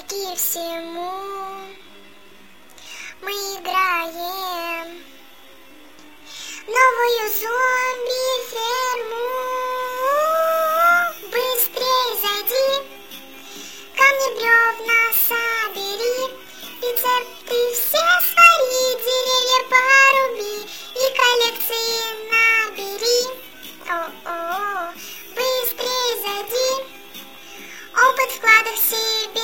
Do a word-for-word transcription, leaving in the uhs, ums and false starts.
вопреки всему мы играем новую зомби-ферму. Быстрей зайди, камни, бревна собери, рецепты все свари, деревья поруби и коллекции набери. О-о-о, быстрей зайди, опыт в вкладах себе